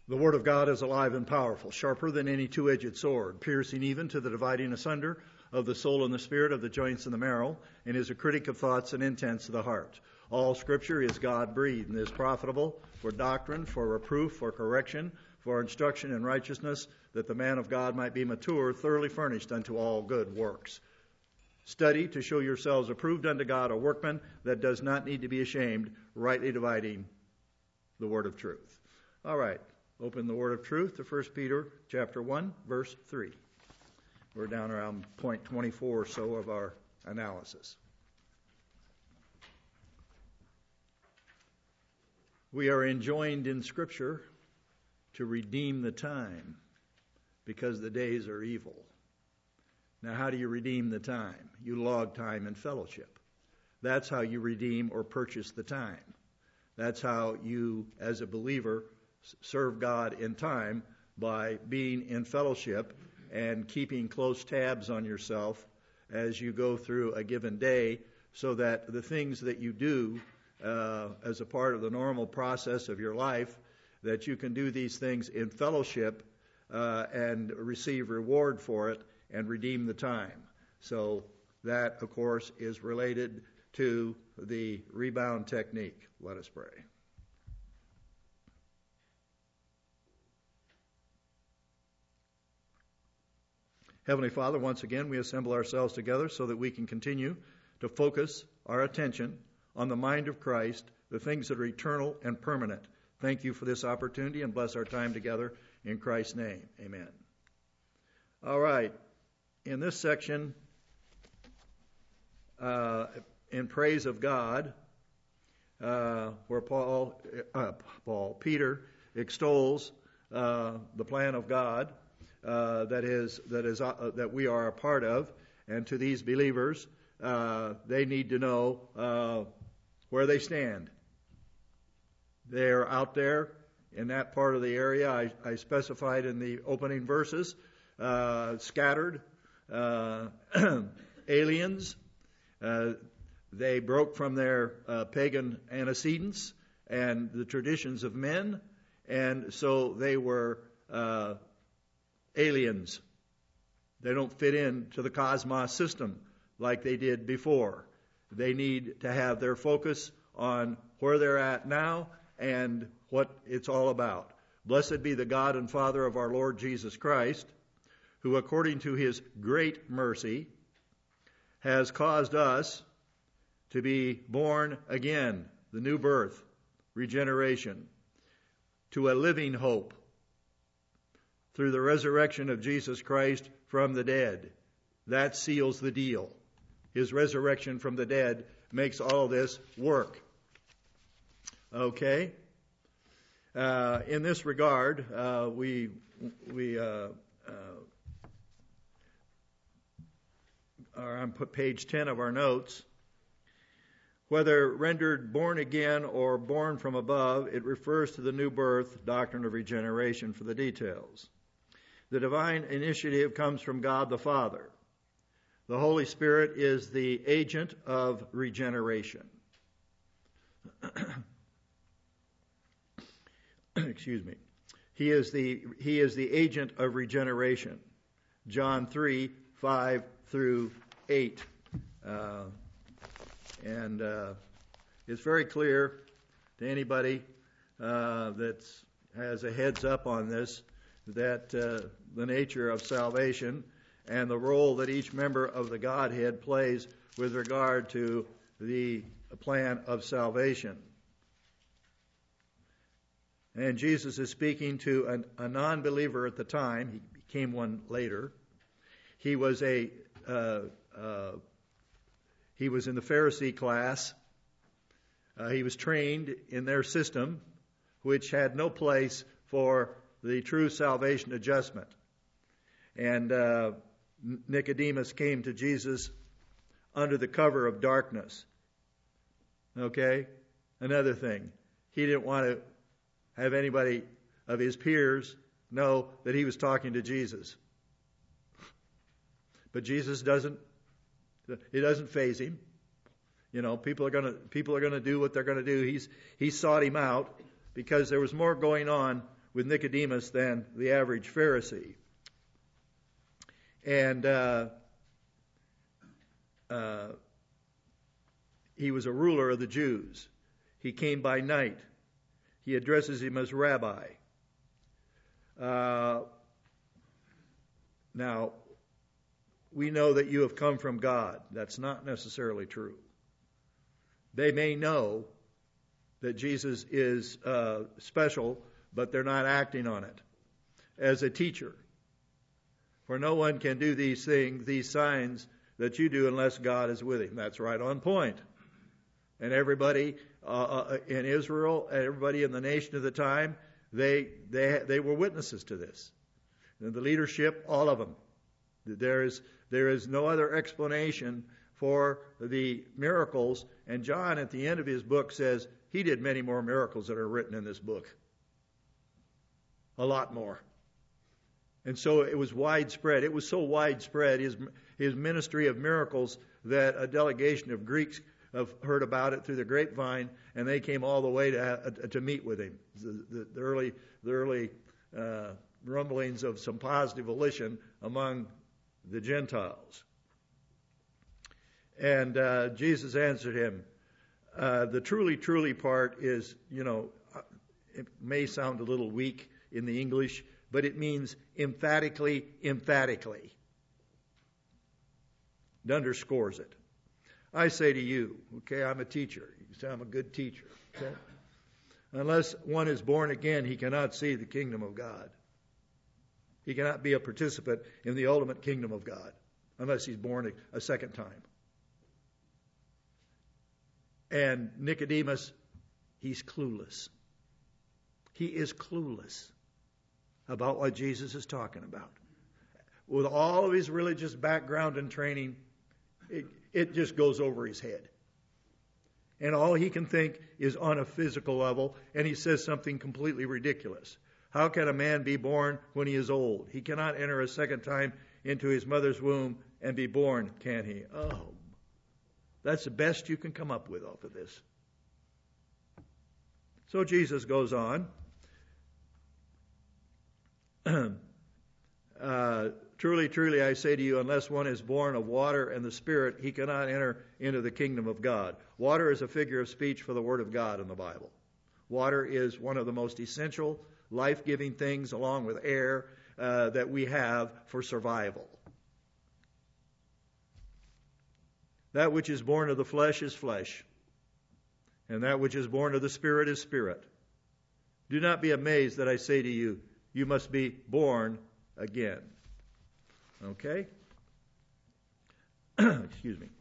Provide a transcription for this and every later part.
The Word of God is alive and powerful, sharper than any two-edged sword, piercing even to the dividing asunder of the soul and the spirit, of the joints and the marrow, and is a critic of thoughts and intents of the heart. All Scripture is God-breathed and is profitable for doctrine, for reproof, for correction, for instruction in righteousness, that the man of God might be mature, thoroughly furnished unto all good works. Study to show yourselves approved unto God, a workman that does not need to be ashamed, rightly dividing the word of truth. All right. Open the word of truth to 1 Peter chapter 1, verse 3. We're down around point 24 or so of our analysis. We are enjoined in Scripture to redeem the time because the days are evil. Now, how do you redeem the time? You log time in fellowship. That's how you redeem or purchase the time. That's how you, as a believer, serve God in time, by being in fellowship and keeping close tabs on yourself as you go through a given day, so that the things that you do as a part of the normal process of your life, that you can do these things in fellowship and receive reward for it and redeem the time. So that, of course, is related to the rebound technique. Let us pray. Heavenly Father, once again we assemble ourselves together so that we can continue to focus our attention on the mind of Christ, the things that are eternal and permanent. Thank you for this opportunity, and bless our time together in Christ's name. Amen. All right. In this section, in praise of God, where Peter extols the plan of God, that we are a part of, and to these believers, they need to know where they stand. They're out there in that part of the area I specified in the opening verses, scattered aliens. They broke from their pagan antecedents and the traditions of men, and so they were aliens. They don't fit into the cosmos system like they did before. They need to have their focus on where they're at now and what it's all about. Blessed be the God and Father of our Lord Jesus Christ, who according to his great mercy has caused us to be born again, the new birth, regeneration, to a living hope through the resurrection of Jesus Christ from the dead. That seals the deal. His resurrection from the dead makes all this work. Okay? In this regard, we are on page 10 of our notes. Whether rendered born again or born from above, it refers to the new birth, doctrine of regeneration for the details. The divine initiative comes from God the Father. The Holy Spirit is the agent of regeneration. Excuse me. He is the agent of regeneration. John 3, 5 through 8. And it's very clear to anybody that has a heads up on this, that the nature of salvation and the role that each member of the Godhead plays with regard to the plan of salvation. And Jesus is speaking to a non-believer at the time. He became one later. He was in the Pharisee class. He was trained in their system, which had no place for the true salvation adjustment. And Nicodemus came to Jesus under the cover of darkness. Okay? Another thing. He didn't want to have anybody of his peers know that he was talking to Jesus. But Jesus doesn't faze him. You know, people are going to do what they're going to do. He sought him out because there was more going on with Nicodemus than the average Pharisee. And he was a ruler of the Jews. He came by night. He addresses him as rabbi. Now, we know that you have come from God. That's not necessarily true. They may know that Jesus is special, but they're not acting on it as a teacher. For no one can do these things, these signs that you do, unless God is with him. That's right on point. And everybody in Israel, everybody in the nation of the time, they were witnesses to this. And the leadership, all of them. There is no other explanation for the miracles. And John, at the end of his book, says he did many more miracles that are written in this book. A lot more. And so it was widespread. It was so widespread, his ministry of miracles, that a delegation of Greeks have heard about it through the grapevine, and they came all the way to meet with him. The early rumblings of some positive volition among the Gentiles. And Jesus answered him. The truly part is, it may sound a little weak in the English, but it means emphatically. It underscores it. I say to you, okay, I'm a teacher. You say I'm a good teacher. Okay? Unless one is born again, he cannot see the kingdom of God. He cannot be a participant in the ultimate kingdom of God unless he's born a second time. And Nicodemus, he's clueless. He is clueless about what Jesus is talking about. With all of his religious background and training, it just goes over his head. And all he can think is on a physical level, and he says something completely ridiculous. How can a man be born when he is old? He cannot enter a second time into his mother's womb and be born, can he? Oh, that's the best you can come up with off of this. So Jesus goes on. Truly, I say to you, unless one is born of water and the Spirit, he cannot enter into the kingdom of God. Water is a figure of speech for the Word of God in the Bible. Water is one of the most essential, life-giving things, along with air, that we have for survival. That which is born of the flesh is flesh, and that which is born of the Spirit is spirit. Do not be amazed that I say to you, you must be born again. Okay? Excuse me.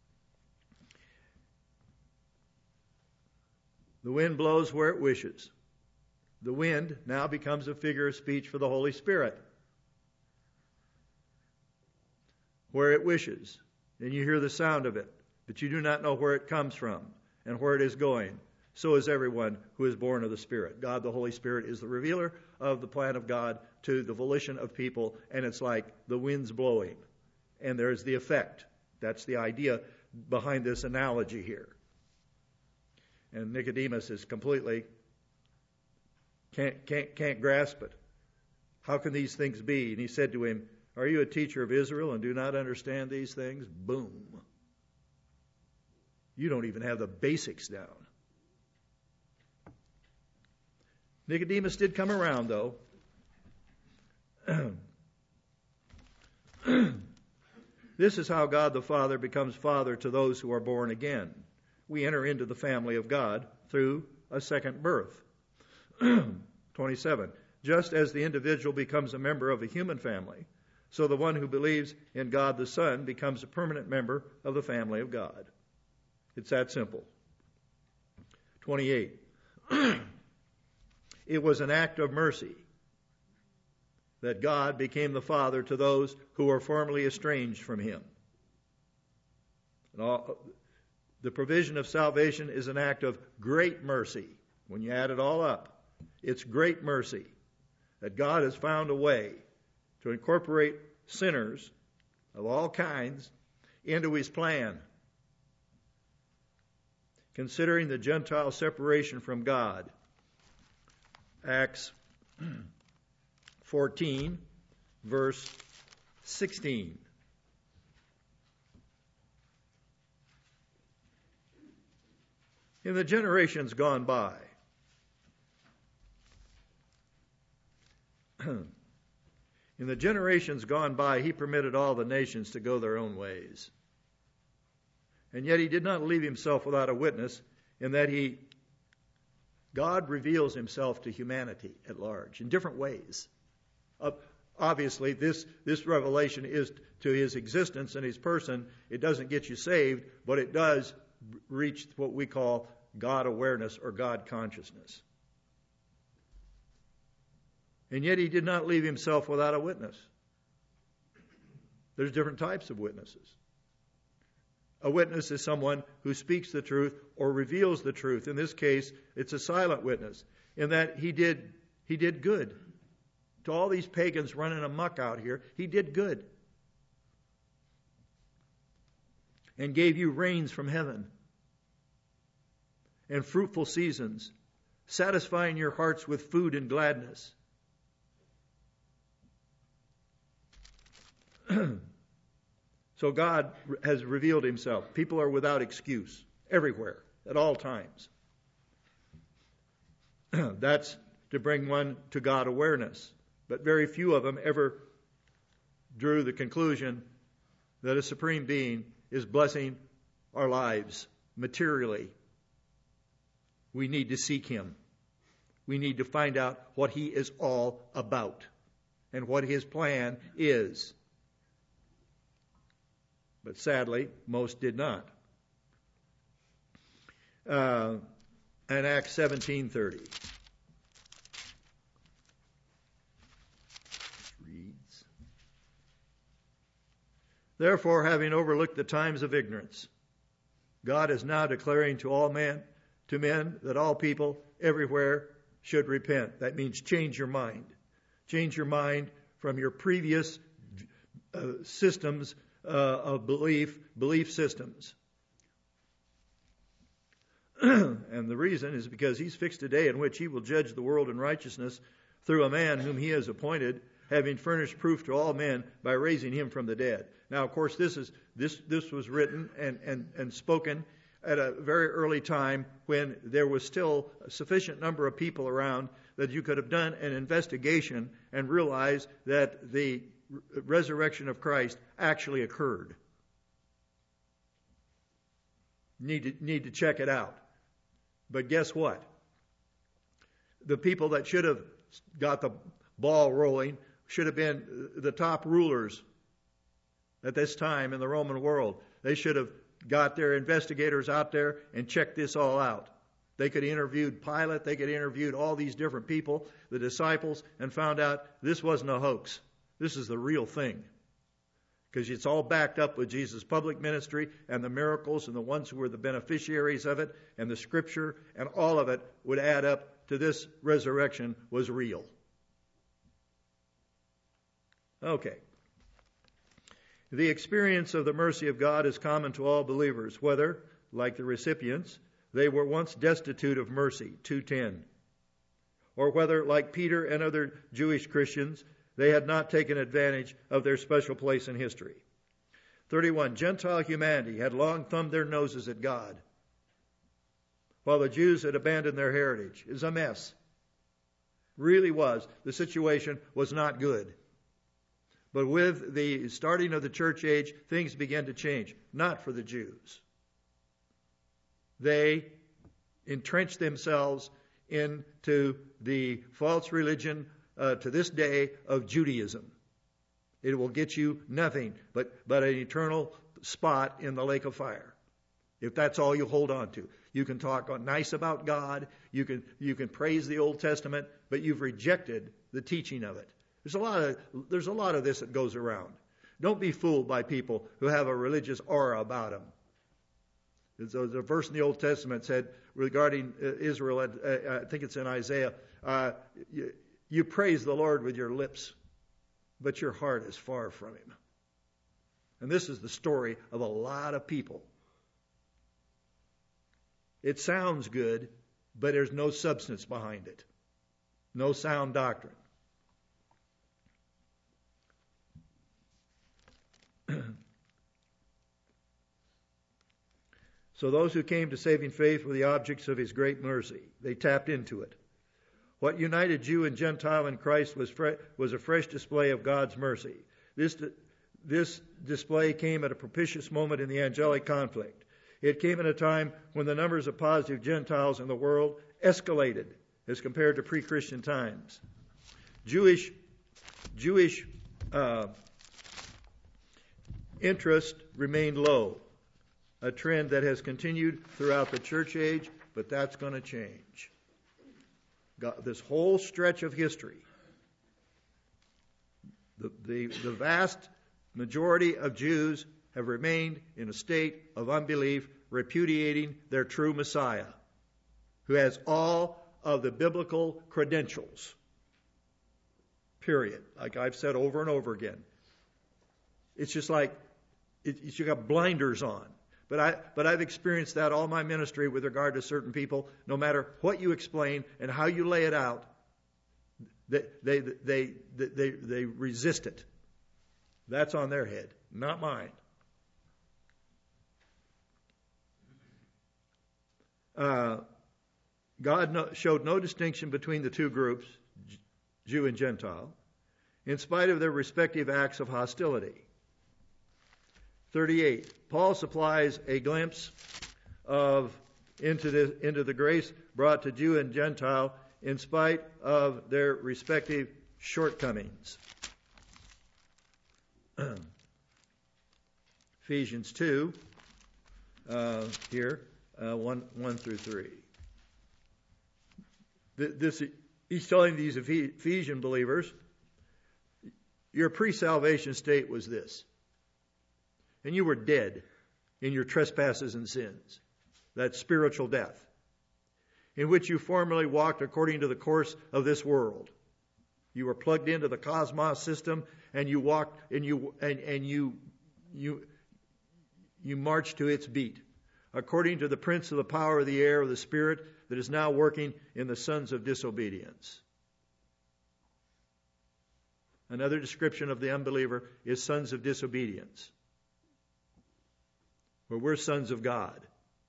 The wind blows where it wishes. The wind now becomes a figure of speech for the Holy Spirit. Where it wishes. And you hear the sound of it, but you do not know where it comes from and where it is going. So is everyone who is born of the Spirit. God, the Holy Spirit, is the revealer of the plan of God to the volition of people, and it's like the wind's blowing. And there's the effect. That's the idea behind this analogy here. And Nicodemus is completely can't grasp it. How can these things be? And he said to him, are you a teacher of Israel and do not understand these things? Boom. You don't even have the basics down. Nicodemus did come around, though. This is how God the Father becomes Father to those who are born again. We enter into the family of God through a second birth. 27. Just as the individual becomes a member of a human family, so the one who believes in God the Son becomes a permanent member of the family of God. It's that simple. 28. It was an act of mercy that God became the Father to those who were formerly estranged from Him. The provision of salvation is an act of great mercy. When you add it all up, it's great mercy that God has found a way to incorporate sinners of all kinds into His plan. Considering the Gentile separation from God, Acts 14, verse 16. In the generations gone by, he permitted all the nations to go their own ways. And yet he did not leave himself without a witness, in that God reveals himself to humanity at large in different ways. Obviously, this revelation is to his existence and his person. It doesn't get you saved, but it does reach what we call God awareness or God consciousness. And yet he did not leave himself without a witness. There's different types of witnesses. A witness is someone who speaks the truth or reveals the truth. In this case, it's a silent witness, in that he did good. To all these pagans running amok out here, he did good. And gave you rains from heaven and fruitful seasons, satisfying your hearts with food and gladness. So God has revealed himself. People are without excuse everywhere, at all times. That's to bring one to God awareness. But very few of them ever drew the conclusion that a supreme being is blessing our lives materially. We need to seek him. We need to find out what he is all about and what his plan is. But sadly, most did not. And Acts 17:30 reads, "Therefore, having overlooked the times of ignorance, God is now declaring to men that all people everywhere should repent." That means change your mind. Change your mind from your previous systems of belief systems. And the reason is because he's fixed a day in which he will judge the world in righteousness through a man whom he has appointed, having furnished proof to all men by raising him from the dead. Now, of course, this was written and spoken at a very early time when there was still a sufficient number of people around that you could have done an investigation and realized that the resurrection of Christ actually occurred. Need to check it out. But guess what? The people that should have got the ball rolling should have been the top rulers at this time in the Roman world. They should have got their investigators out there and checked this all out. They could have interviewed Pilate. They could have interviewed all these different people, the disciples, and found out this wasn't a hoax. This is the real thing. Because it's all backed up with Jesus' public ministry and the miracles and the ones who were the beneficiaries of it and the scripture, and all of it would add up to this resurrection was real. Okay. The experience of the mercy of God is common to all believers, whether, like the recipients, they were once destitute of mercy, 2:10, or whether, like Peter and other Jewish Christians, they had not taken advantage of their special place in history. 31, Gentile humanity had long thumbed their noses at God, while the Jews had abandoned their heritage. It was a mess. Really was. The situation was not good. But with the starting of the church age, things began to change. Not for the Jews. They entrenched themselves into the false religion to this day of Judaism. It will get you nothing but an eternal spot in the lake of fire, if that's all you hold on to. You can talk nice about God, you can praise the Old Testament, but you've rejected the teaching of it. There's a lot of this that goes around. Don't be fooled by people who have a religious aura about them. So the verse in the Old Testament said regarding Israel, I think it's in Isaiah, you praise the Lord with your lips, but your heart is far from him. And this is the story of a lot of people. It sounds good, but there's no substance behind it. no sound doctrine. So those who came to saving faith were the objects of his great mercy. They tapped into it. What united Jew and Gentile in Christ was a fresh display of God's mercy. This display came at a propitious moment in the angelic conflict. It came at a time when the numbers of positive Gentiles in the world escalated as compared to pre-Christian times. Jewish interest remained low, a trend that has continued throughout the church age, but that's going to change. This whole stretch of history, the vast majority of Jews have remained in a state of unbelief, repudiating their true Messiah, who has all of the biblical credentials. Period. Like I've said over and over again. It's just like you got blinders on. But I've experienced that all my ministry with regard to certain people. No matter what you explain and how you lay it out, they resist it. That's on their head, not mine. God showed no distinction between the two groups, Jew and Gentile, in spite of their respective acts of hostility. 38. Paul supplies a glimpse into the grace brought to Jew and Gentile in spite of their respective shortcomings. Ephesians 2, here, 1 through 3. He's telling these Ephesian believers, your pre-salvation state was this. And you were dead in your trespasses and sins. That's spiritual death. In which you formerly walked according to the course of this world. You were plugged into the cosmos system, and you walked and you marched to its beat, according to the prince of the power of the air, of the spirit that is now working in the sons of disobedience. Another description of the unbeliever is sons of disobedience. Where we're sons of God.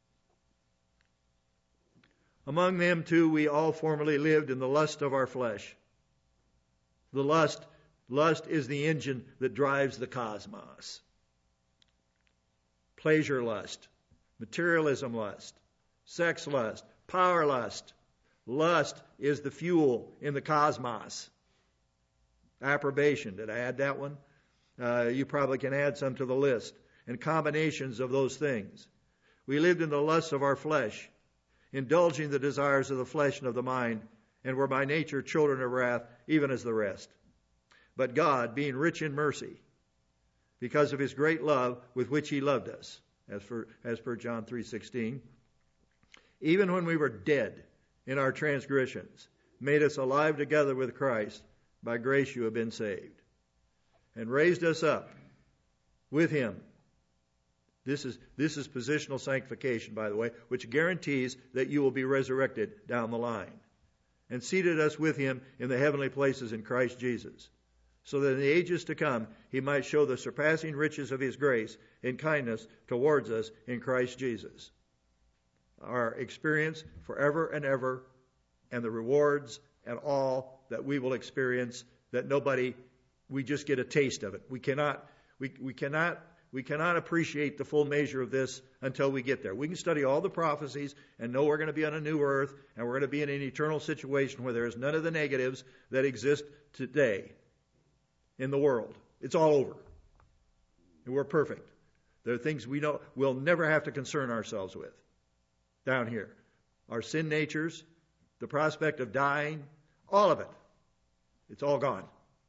Among them, too, we all formerly lived in the lust of our flesh. The lust is the engine that drives the cosmos. Pleasure lust, materialism lust, sex lust, power lust. Lust is the fuel in the cosmos. Approbation. Did I add that one? You probably can add some to the list. And combinations of those things. We lived in the lusts of our flesh, indulging the desires of the flesh and of the mind, and were by nature children of wrath, even as the rest. But God, being rich in mercy, because of his great love with which he loved us, as per John 3:16, even when we were dead in our transgressions, made us alive together with Christ. By grace you have been saved. And raised us up with him. This is positional sanctification, by the way, which guarantees that you will be resurrected down the line. And seated us with him in the heavenly places in Christ Jesus, so that in the ages to come he might show the surpassing riches of his grace and kindness towards us in Christ Jesus. Our experience forever and ever, and the rewards and all that we will experience, that we just get a taste of it. We cannot appreciate the full measure of this until we get there. We can study all the prophecies and know we're going to be on a new earth and we're going to be in an eternal situation where there is none of the negatives that exist today in the world. It's all over. And we're perfect. There are things we know we'll never have to concern ourselves with down here. Our sin natures, the prospect of dying, all of it. It's all gone.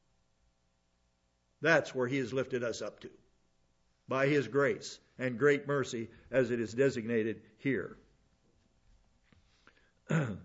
That's where he has lifted us up to. By his grace and great mercy, as it is designated here. It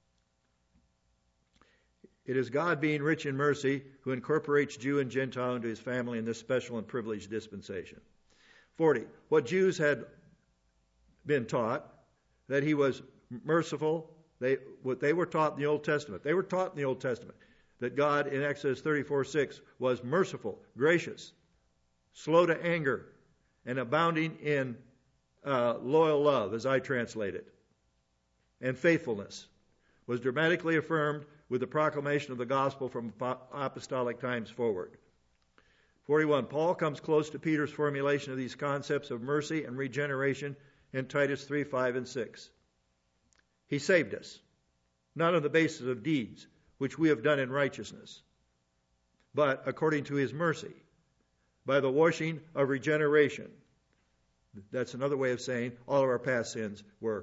is God, being rich in mercy, who incorporates Jew and Gentile into his family in this special and privileged dispensation. 40. What Jews had been taught, that he was merciful what they were taught in the Old Testament. They were taught in the Old Testament that God in Exodus 34:6 was merciful, gracious, slow to anger, and abounding in loyal love, as I translate it, and faithfulness, was dramatically affirmed with the proclamation of the gospel from apostolic times forward. 41. Paul comes close to Peter's formulation of these concepts of mercy and regeneration in Titus 3:5 and 6. He saved us, not on the basis of deeds, which we have done in righteousness, but according to his mercy, by the washing of regeneration. That's another way of saying all of our past sins were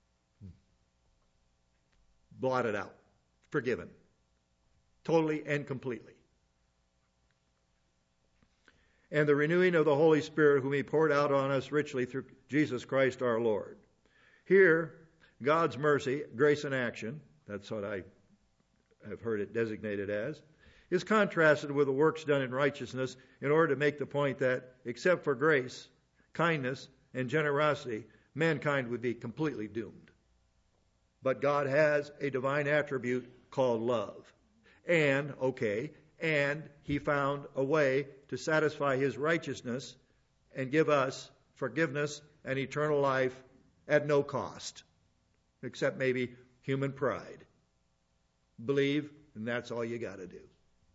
blotted out, forgiven, totally and completely. And the renewing of the Holy Spirit, whom he poured out on us richly through Jesus Christ our Lord. Here, God's mercy, grace in action, that's what I have heard it designated as, is contrasted with the works done in righteousness in order to make the point that, except for grace, kindness, and generosity, mankind would be completely doomed. But God has a divine attribute called love. And he found a way to satisfy his righteousness and give us forgiveness and eternal life at no cost, except maybe human pride. Believe, and that's all you got to do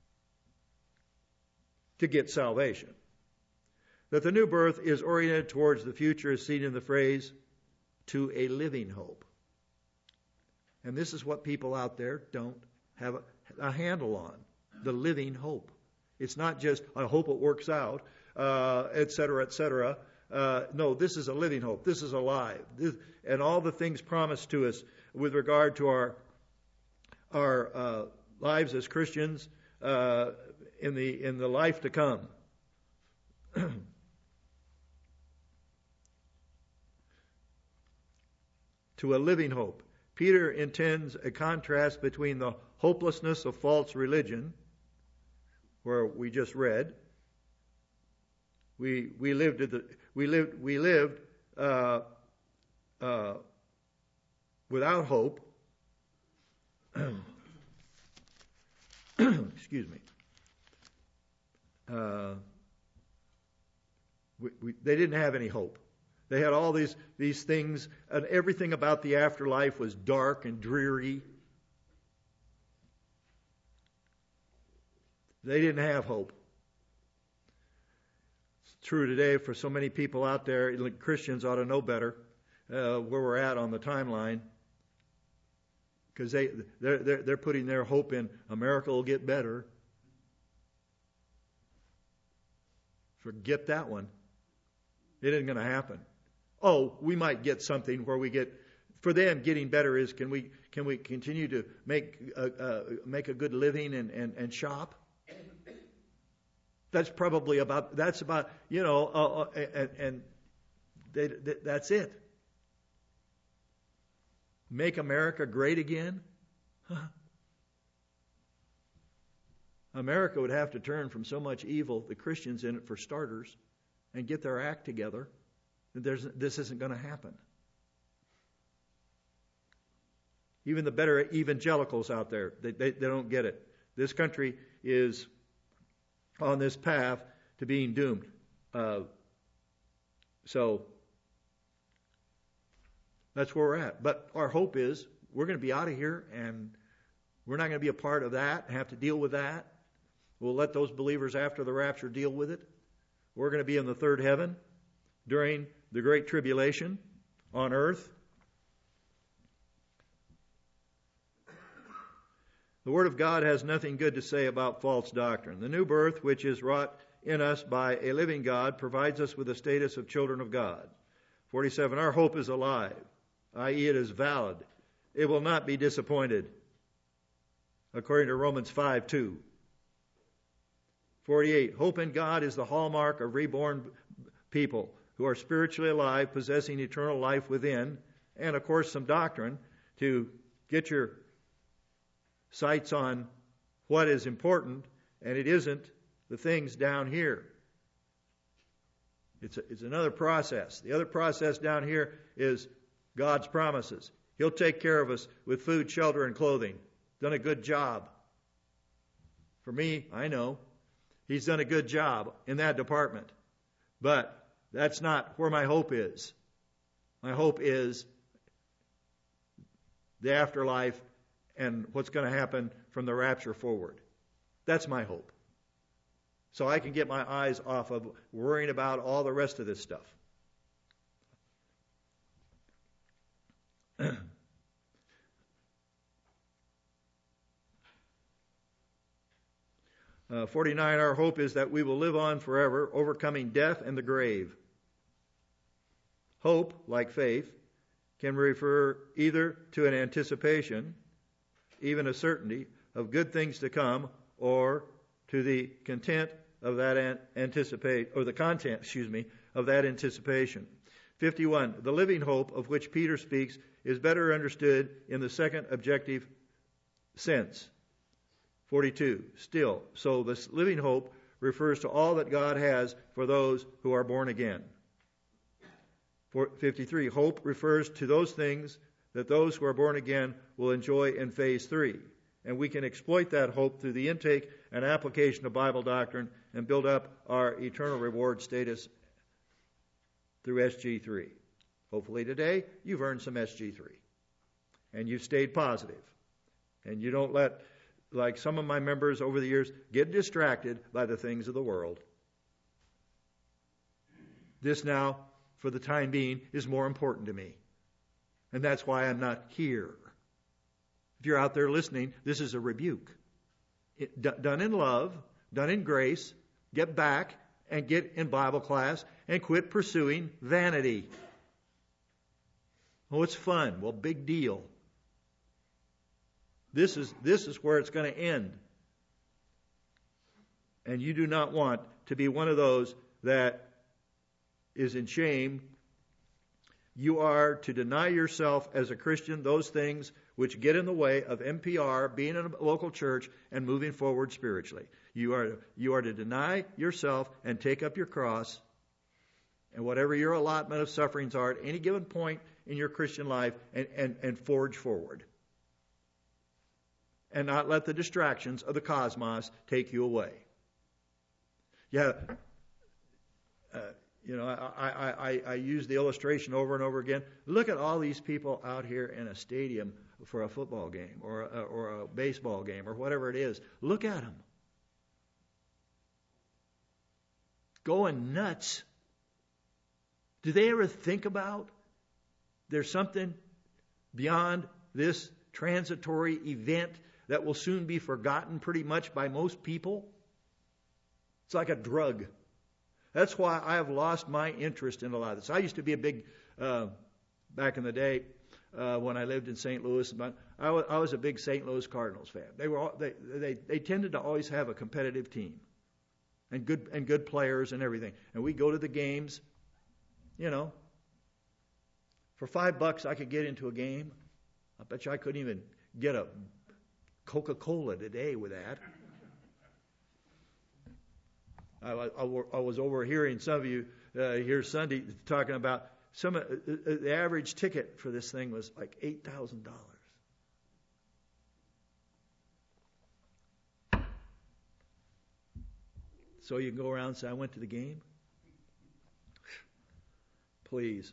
to get salvation. That the new birth is oriented towards the future is seen in the phrase, to a living hope. And this is what people out there don't have a handle on, the living hope. It's not just, I hope it works out, et cetera, et cetera. No, this is a living hope. This is alive. And all the things promised to us with regard to our lives as Christians in the life to come. To a living hope. Peter intends a contrast between the hopelessness of false religion, where we just read. We lived without hope. Excuse me. They didn't have any hope. They had all these things, and everything about the afterlife was dark and dreary. They didn't have hope. It's true today for so many people out there. Christians ought to know better where we're at on the timeline, because they're putting their hope in America will get better. Forget that one. It isn't going to happen. Oh, we might get something where we get, for them getting better is can we continue to make a good living and shop? That's probably about that's it. Make America great again? Huh. America would have to turn from so much evil, the Christians in it for starters, and get their act together. This isn't going to happen. Even the better evangelicals out there, they don't get it. This country is on this path to being doomed. So that's where we're at. But our hope is we're going to be out of here, and we're not going to be a part of that and have to deal with that. We'll let those believers after the rapture deal with it. We're going to be in the third heaven during the Great Tribulation on earth. The Word of God has nothing good to say about false doctrine. The new birth, which is wrought in us by a living God, provides us with the status of children of God. 47, our hope is alive, i.e. it is valid. It will not be disappointed, according to Romans 5:2. 48, hope in God is the hallmark of reborn people who are spiritually alive, possessing eternal life within, and of course some doctrine to get your sights on what is important, and it isn't the things down here. It's another process. The other process down here is God's promises. He'll take care of us with food, shelter, and clothing. Done a good job. For me, I know. He's done a good job in that department. But that's not where my hope is. My hope is the afterlife and what's going to happen from the rapture forward. That's my hope. So I can get my eyes off of worrying about all the rest of this stuff. 49, our hope is that we will live on forever, overcoming death and the grave. Hope, like faith, can refer either to an anticipation, even a certainty, of good things to come, or to the content of that the content, of that anticipation. 51, the living hope of which Peter speaks is better understood in the second objective sense. 42, still, so this living hope refers to all that God has for those who are born again. 53, hope refers to those things that those who are born again will enjoy in phase 3. And we can exploit that hope through the intake and application of Bible doctrine and build up our eternal reward status through SG3. Hopefully today you've earned some SG3. And you've stayed positive. And you don't let, like some of my members over the years, get distracted by the things of the world. This now, for the time being, is more important to me. And that's why I'm not here. If you're out there listening, this is a rebuke. Done in love, done in grace. Get back and get in Bible class and quit pursuing vanity. Oh, it's fun. Well, big deal. This is where it's going to end. And you do not want to be one of those that is in shame. You are to deny yourself as a Christian those things which get in the way of MPR, being in a local church, and moving forward spiritually. You are to deny yourself and take up your cross, and whatever your allotment of sufferings are at any given point in your Christian life, and forge forward. And not let the distractions of the cosmos take you away. Yeah, I use the illustration over and over again. Look at all these people out here in a stadium for a football game or a baseball game or whatever it is. Look at them. Going nuts. Do they ever think about there's something beyond this transitory event that will soon be forgotten pretty much by most people? It's like a drug. That's why I have lost my interest in a lot of this. I used to be a big, back in the day when I lived in St. Louis, I was a big St. Louis Cardinals fan. They tended to always have a competitive team and good players and everything. And we go to the games, for $5 I could get into a game. I bet you I couldn't even get a Coca-Cola today with that. I was overhearing some of you here Sunday talking about the average ticket for this thing was like $8,000. So you can go around and say, I went to the game? Please.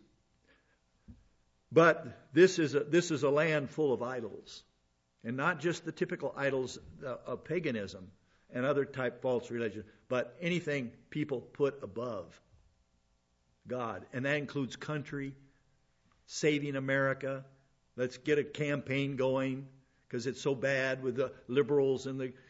But this is a land full of idols. And not just the typical idols of paganism and other type false religion, but anything people put above God. And that includes country, saving America. Let's get a campaign going because it's so bad with the liberals and the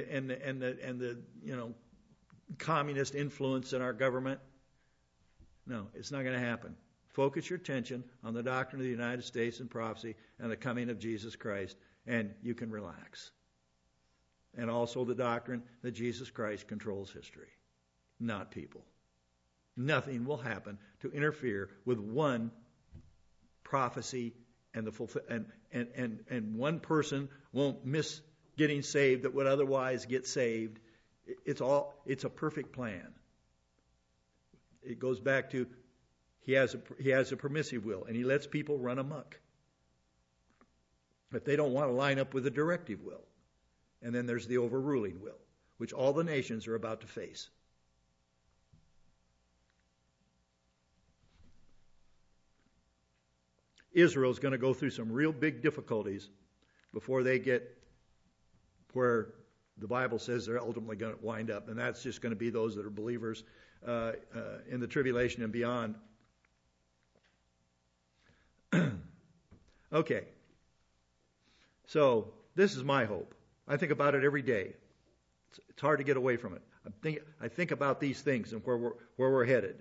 communist influence in our government. No, it's not going to happen. Focus your attention on the doctrine of the United States and prophecy and the coming of Jesus Christ, and you can relax. And also the doctrine that Jesus Christ controls history, not people. Nothing will happen to interfere with one prophecy and and one person won't miss getting saved that would otherwise get saved. It's a perfect plan. It goes back to he has a permissive will, and he lets people run amok. But they don't want to line up with the directive will. And then there's the overruling will, which all the nations are about to face. Israel's going to go through some real big difficulties before they get where the Bible says they're ultimately going to wind up. And that's just going to be those that are believers in the tribulation and beyond. Okay. So this is my hope. I think about it every day. It's hard to get away from it. I think about these things and where we're headed.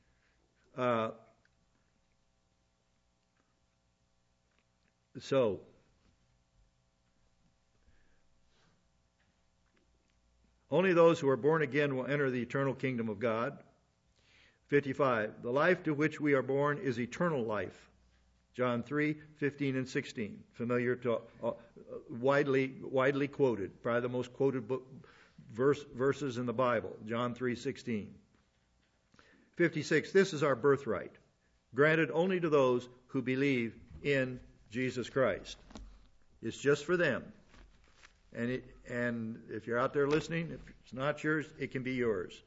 So only those who are born again will enter the eternal kingdom of God. 55. The life to which we are born is eternal life. John 3:15 and 16. Familiar to widely quoted, probably the most quoted verses in the Bible. John 3:16. 56. This is our birthright, granted only to those who believe in Jesus Christ. It's just for them. And if you're out there listening, if it's not yours, it can be yours.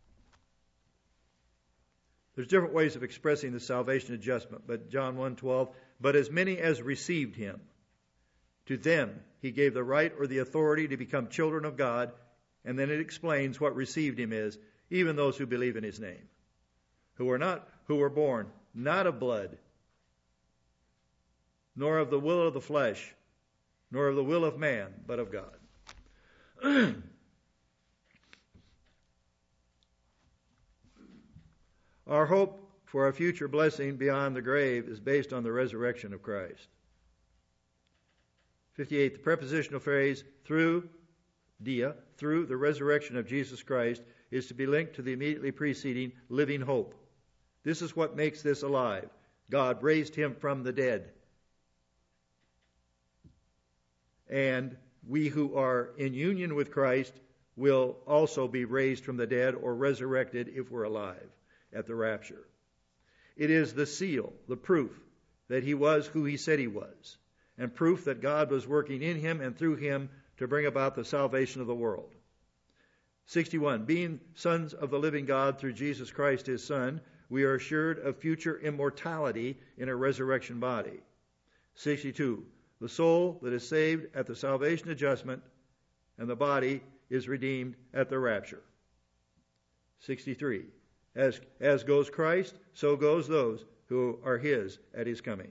There's different ways of expressing the salvation adjustment, but John 1:12, but as many as received him, to them he gave the right or the authority to become children of God, and then it explains what received him is, even those who believe in his name, who were born not of blood, nor of the will of the flesh, nor of the will of man, but of God. Our hope for a future blessing beyond the grave is based on the resurrection of Christ. 58. The prepositional phrase through the resurrection of Jesus Christ is to be linked to the immediately preceding living hope. This is what makes this alive. God raised him from the dead. And we who are in union with Christ will also be raised from the dead or resurrected if we're alive at the rapture. It is the seal, the proof that he was who he said he was, and proof that God was working in him and through him to bring about the salvation of the world. 61. Being sons of the living God through Jesus Christ his Son, we are assured of future immortality in a resurrection body. 62. The soul that is saved at the salvation adjustment and the body is redeemed at the rapture. 63. As goes Christ, so goes those who are his at his coming.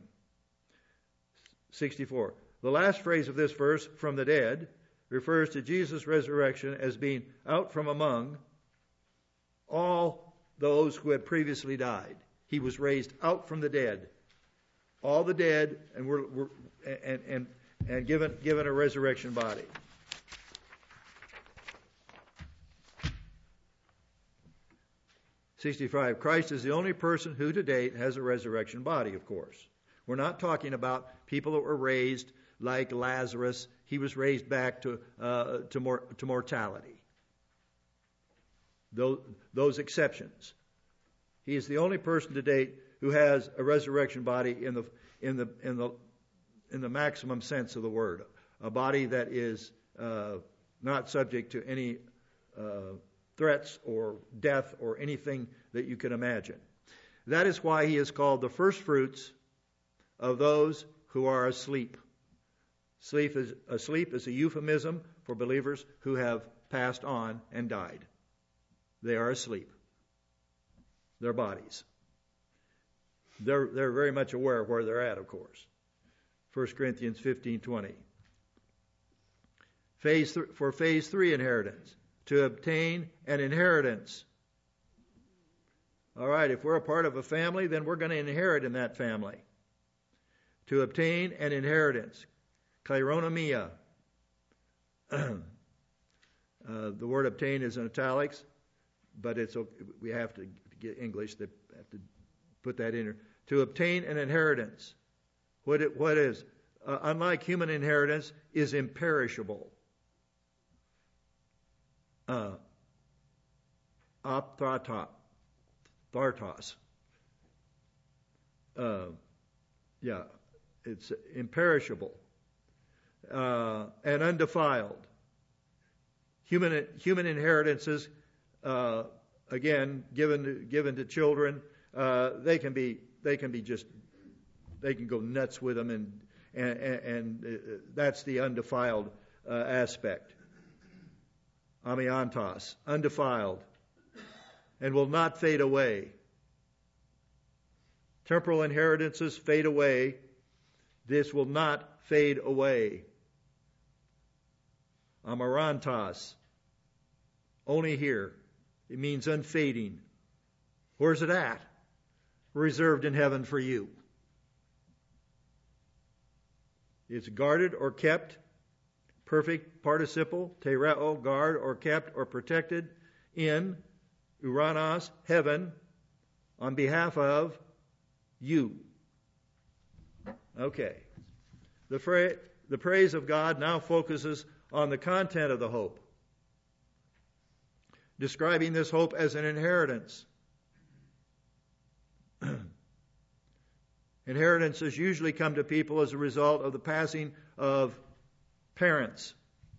64. The last phrase of this verse, from the dead, refers to Jesus' resurrection as being out from among all those who had previously died. He was raised out from the dead. All the dead and given a resurrection body. 65. Christ is the only person who to date has a resurrection body, of course. We're not talking about people that were raised like Lazarus. He was raised back to mortality. Those exceptions. He is the only person to date who has a resurrection body in the maximum sense of the word, a body that is not subject to any threats or death or anything that you can imagine. That is why he is called the first fruits of those who are asleep. Asleep is a euphemism for believers who have passed on and died. They are asleep. Their bodies. They're very much aware of where they're at, of course. 1 Corinthians 15:20. For phase 3 inheritance. To obtain an inheritance. All right, if we're a part of a family, then we're going to inherit in that family. To obtain an inheritance. Kleronomia. The word obtain is in italics, but we have to get English. They have to put that in here. To obtain an inheritance. What is? Unlike human inheritance, is imperishable. Thartos. It's imperishable. and undefiled. Human inheritances, again, given to children, they can go nuts with them, and that's the undefiled aspect. Amiantos, undefiled, and will not fade away. Temporal inheritances fade away. This will not fade away. Amarantos, only here. It means unfading. Where's it at? Reserved in heaven for you. It's guarded or kept. Perfect participle, tereo, guard or kept or protected in uranos, heaven, on behalf of you. Okay. The praise of God now focuses on the content of the hope, describing this hope as an inheritance. Inheritances usually come to people as a result of the passing of parents.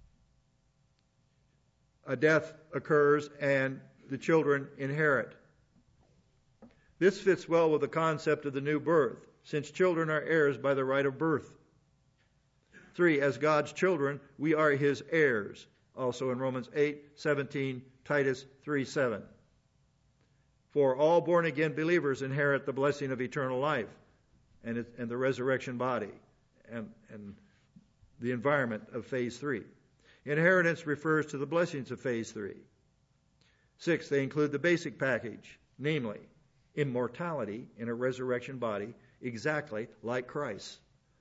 A death occurs and the children inherit. This fits well with the concept of the new birth, since children are heirs by the right of birth. 3, as God's children, we are His heirs. Also in Romans 8:17, Titus 3:7. For all born-again believers inherit the blessing of eternal life and the resurrection body and the environment of phase 3. Inheritance refers to the blessings of phase 3. 6, they include the basic package, namely immortality in a resurrection body, exactly like Christ.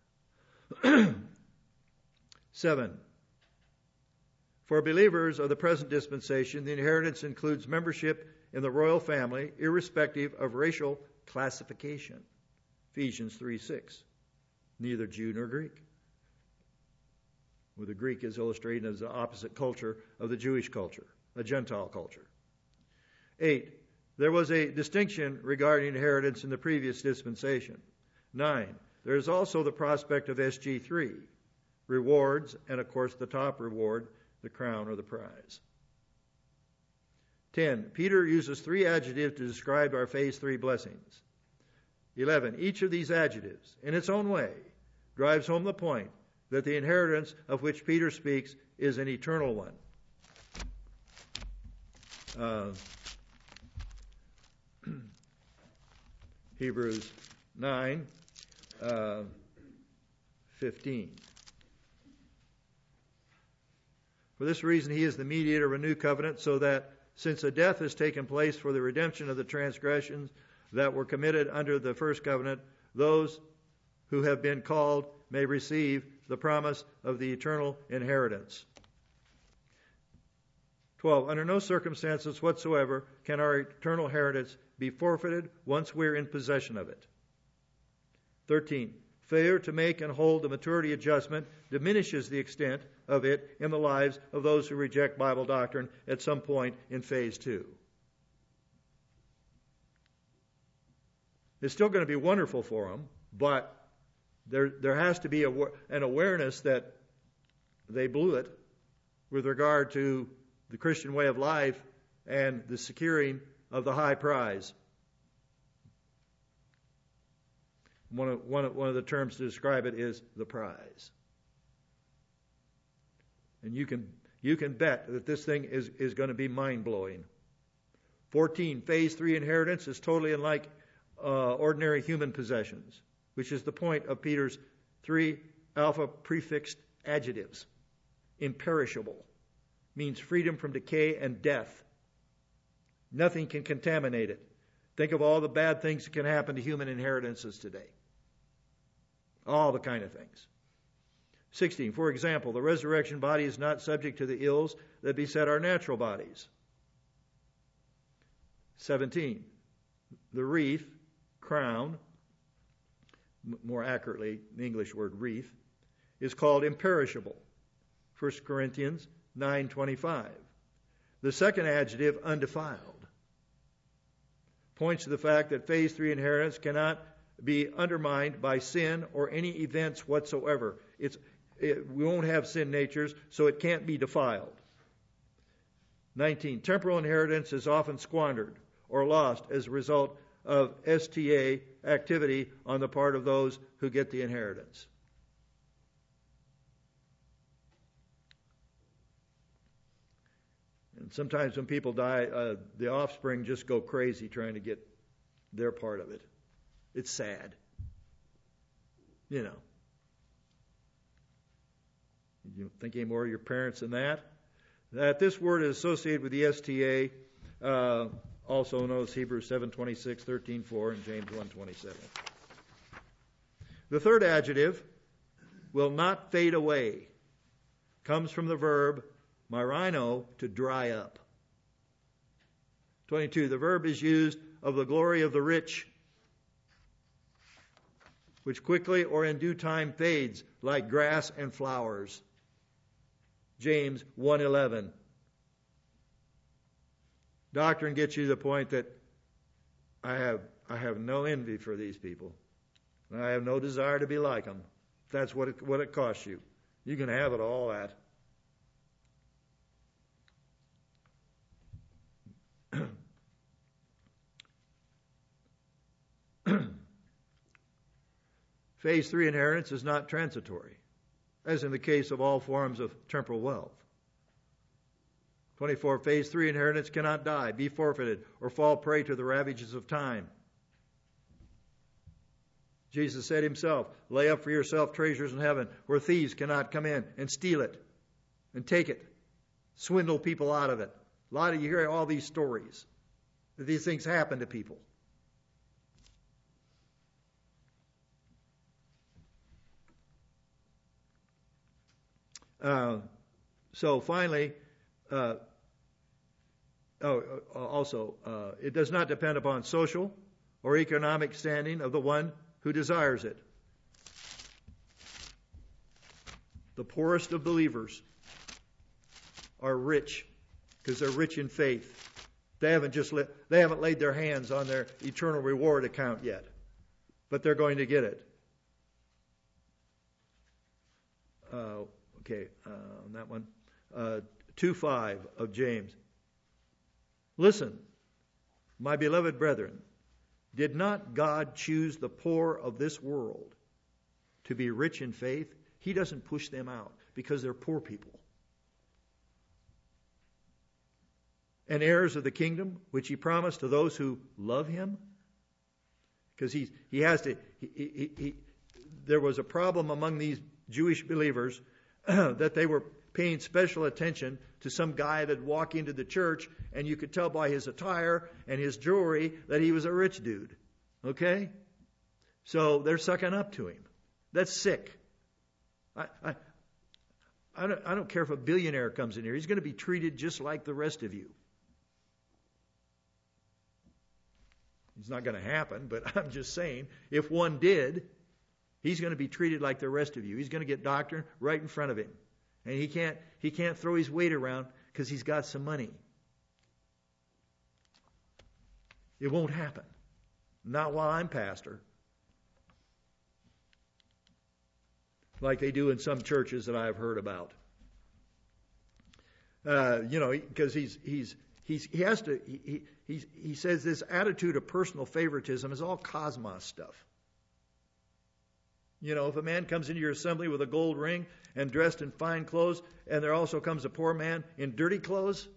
7, for believers of the present dispensation, the inheritance includes membership in the royal family, irrespective of racial classification. Ephesians 3:6. Neither Jew nor Greek. Where the Greek is illustrated as the opposite culture of the Jewish culture, a Gentile culture. 8, there was a distinction regarding inheritance in the previous dispensation. 9, there is also the prospect of SG3, rewards, and of course the top reward, the crown or the prize. 10, Peter uses 3 adjectives to describe our phase 3 blessings. 11, each of these adjectives, in its own way, drives home the point that the inheritance of which Peter speaks is an eternal one. Hebrews 9:15. For this reason, he is the mediator of a new covenant, so that since a death has taken place for the redemption of the transgressions that were committed under the first covenant, those who have been called may receive the promise of the eternal inheritance. 12. Under no circumstances whatsoever can our eternal inheritance be forfeited once we're in possession of it. 13. Failure to make and hold the maturity adjustment diminishes the extent of it in the lives of those who reject Bible doctrine at some point in phase 2. It's still going to be wonderful for them, but there has to be an awareness that they blew it with regard to the Christian way of life and the securing of the high prize. One of the terms to describe it is the prize. And you can bet that this thing is going to be mind-blowing. 14, phase 3 inheritance is totally unlike ordinary human possessions, which is the point of Peter's 3 alpha prefixed adjectives. Imperishable means freedom from decay and death. Nothing can contaminate it. Think of all the bad things that can happen to human inheritances today. All the kind of things. 16, for example, the resurrection body is not subject to the ills that beset our natural bodies. 17, the wreath, crown, more accurately, the English word wreath, is called imperishable. 1 Corinthians 9:25. The second adjective, undefiled, points to the fact that phase 3 inheritance cannot be undermined by sin or any events whatsoever. We won't have sin natures, so it can't be defiled. 19. Temporal inheritance is often squandered or lost as a result of STA activity on the part of those who get the inheritance. And sometimes when people die, the offspring just go crazy trying to get their part of it. It's sad. You know. You think any more of your parents than that? That this word is associated with the STA, also known as Hebrews 7:26, 13:4, and James 1:27. The third adjective, will not fade away, comes from the verb myrino, to dry up. 22. The verb is used of the glory of the rich, which quickly or in due time fades like grass and flowers. James 1:11. Doctrine gets you to the point that I have no envy for these people. I have no desire to be like them. That's what it costs you. You can have it all that. Phase 3 inheritance is not transitory, as in the case of all forms of temporal wealth. 24. Phase 3 inheritance cannot die, be forfeited, or fall prey to the ravages of time. Jesus said himself, lay up for yourself treasures in heaven where thieves cannot come in and steal it and take it, swindle people out of it. A lot of you hear all these stories that these things happen to people. So finally, it does not depend upon social or economic standing of the one who desires it. The poorest of believers are rich because they're rich in faith. They haven't laid their hands on their eternal reward account yet, but they're going to get it. On that one, 2:5 of James. Listen, my beloved brethren, did not God choose the poor of this world to be rich in faith? He doesn't push them out because they're poor people. And heirs of the kingdom, which he promised to those who love him. Because there was a problem among these Jewish believers that they were paying special attention to some guy that would walk into the church, and you could tell by his attire and his jewelry that he was a rich dude. Okay? So they're sucking up to him. That's sick. I don't care if a billionaire comes in here. He's going to be treated just like the rest of you. It's not going to happen, but I'm just saying, if one did, he's going to be treated like the rest of you. He's going to get doctrine right in front of him. And he can't throw his weight around because he's got some money. It won't happen. Not while I'm pastor. Like they do in some churches that I've heard about. Because he says this attitude of personal favoritism is all cosmos stuff. You know, if a man comes into your assembly with a gold ring and dressed in fine clothes, and there also comes a poor man in dirty clothes,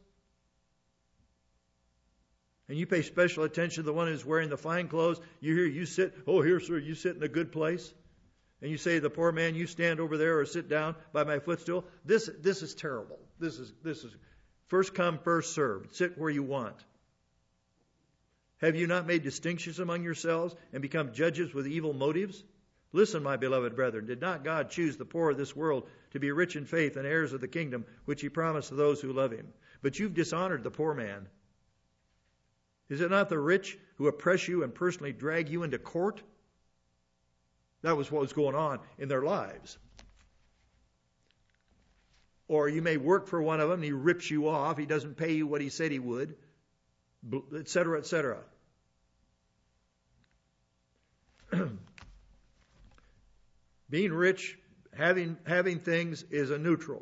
and you pay special attention to the one who's wearing the fine clothes, you sit, oh, here, sir, you sit in a good place, and you say to the poor man, you stand over there or sit down by my footstool. This is terrible. This is first come, first served. Sit where you want. Have you not made distinctions among yourselves and become judges with evil motives? Listen, my beloved brethren, did not God choose the poor of this world to be rich in faith and heirs of the kingdom, which he promised to those who love him? But you've dishonored the poor man. Is it not the rich who oppress you and personally drag you into court? That was what was going on in their lives. Or you may work for one of them and he rips you off. He doesn't pay you what he said he would, etc., etc. Being rich, Having things is a neutral.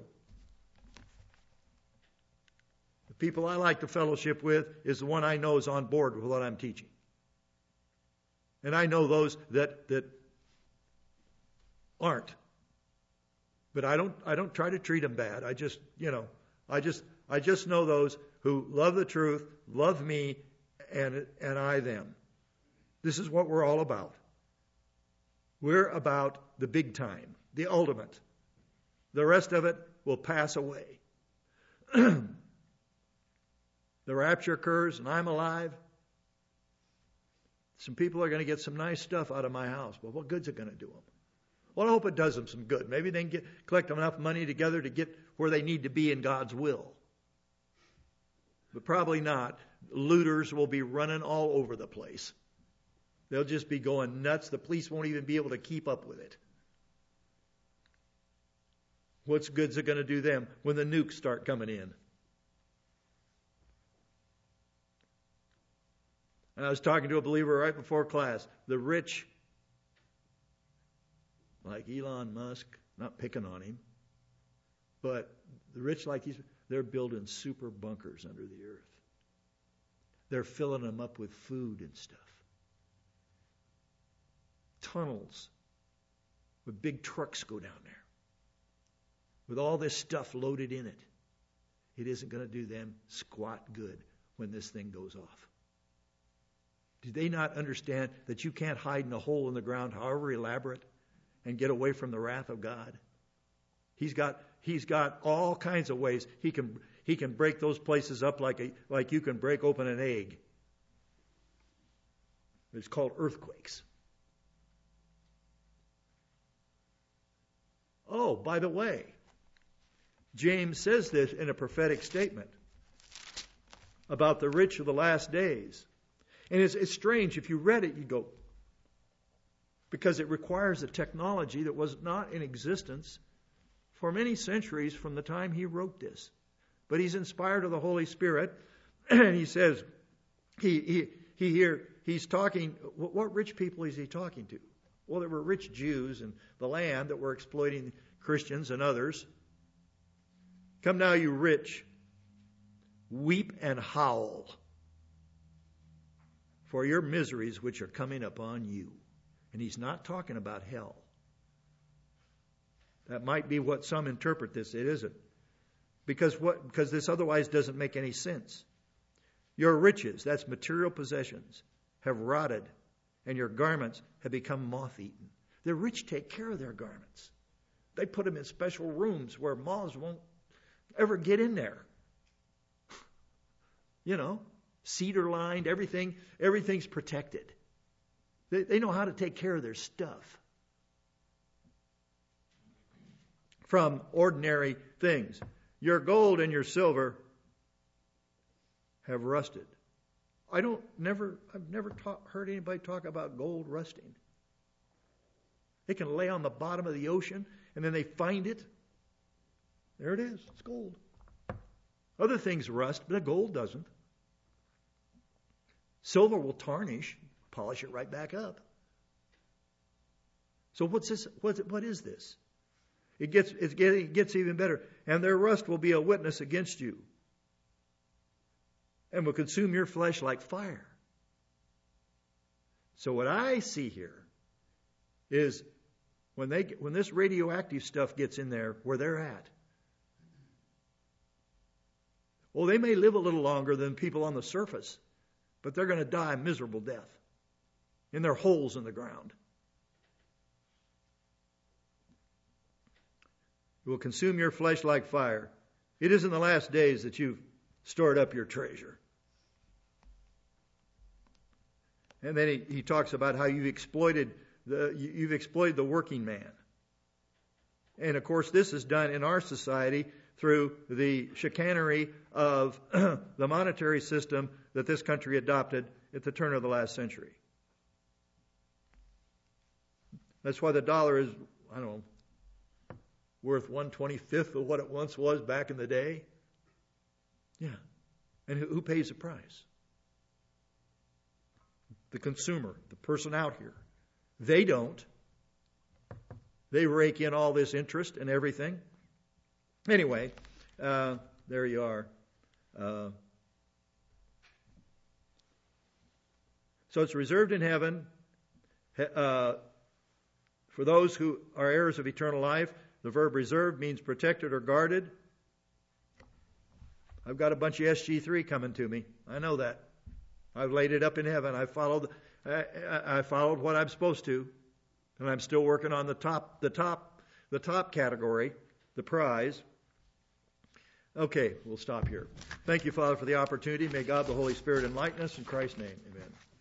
The people I like to fellowship with is the one I know is on board with what I'm teaching. And I know those that aren't. But I don't try to treat them bad. I just know those who love the truth, love me, and I them. This is what we're all about. We're about the big time, the ultimate. The rest of it will pass away. The rapture occurs and I'm alive. Some people are going to get some nice stuff out of my house. Well, what good's it going to do them? Well, I hope it does them some good. Maybe they can collect enough money together to get where they need to be in God's will. But probably not. Looters will be running all over the place. They'll just be going nuts. The police won't even be able to keep up with it. What's good's it going to do them when the nukes start coming in? And I was talking to a believer right before class. The rich, like Elon Musk, not picking on him, but the rich like they're building super bunkers under the earth. They're filling them up with food and stuff. Tunnels with big trucks go down there with all this stuff loaded in it. It isn't going to do them squat good when this thing goes off. Do they not understand that you can't hide in a hole in the ground, however elaborate, and get away from the wrath of God? He's got all kinds of ways he can break those places up like you can break open an egg. It's called earthquakes. Oh, by the way, James says this in a prophetic statement about the rich of the last days. And it's strange. If you read it, you go, because it requires a technology that was not in existence for many centuries from the time he wrote this. But he's inspired of the Holy Spirit, and he says, he's talking, what rich people is he talking to? Well, there were rich Jews in the land that were exploiting Christians and others. Come now, you rich, weep and howl for your miseries which are coming upon you. And he's not talking about hell. That might be what some interpret this. It isn't. Because this otherwise doesn't make any sense. Your riches, that's material possessions, have rotted, and your garments have become moth-eaten. The rich take care of their garments. They put them in special rooms where moths won't ever get in there. Cedar-lined, everything's protected. They know how to take care of their stuff from ordinary things. Your gold and your silver have rusted. I've never heard anybody talk about gold rusting. They can lay on the bottom of the ocean and then they find it. There it is. It's gold. Other things rust, but the gold doesn't. Silver will tarnish, polish it right back up. So what's this? What is this? It gets even better. And their rust will be a witness against you, and will consume your flesh like fire. So what I see here is when this radioactive stuff gets in there where they're at, well, they may live a little longer than people on the surface, but they're going to die a miserable death in their holes in the ground. It will consume your flesh like fire. It is in the last days that you've stored up your treasure. And then he talks about how you've exploited the working man. And of course, this is done in our society through the chicanery of the monetary system that this country adopted at the turn of the last century. That's why the dollar is, worth 1/25 of what it once was back in the day. Yeah. And who pays the price? The consumer, the person out here. They don't. They rake in all this interest and everything. Anyway, there you are. So it's reserved in heaven for those who are heirs of eternal life. The verb reserved means protected or guarded. I've got a bunch of SG3 coming to me. I know that. I've laid it up in heaven. I followed what I'm supposed to, and I'm still working on the top category, the prize. Okay, we'll stop here. Thank you, Father, for the opportunity. May God, the Holy Spirit, enlighten us in Christ's name. Amen.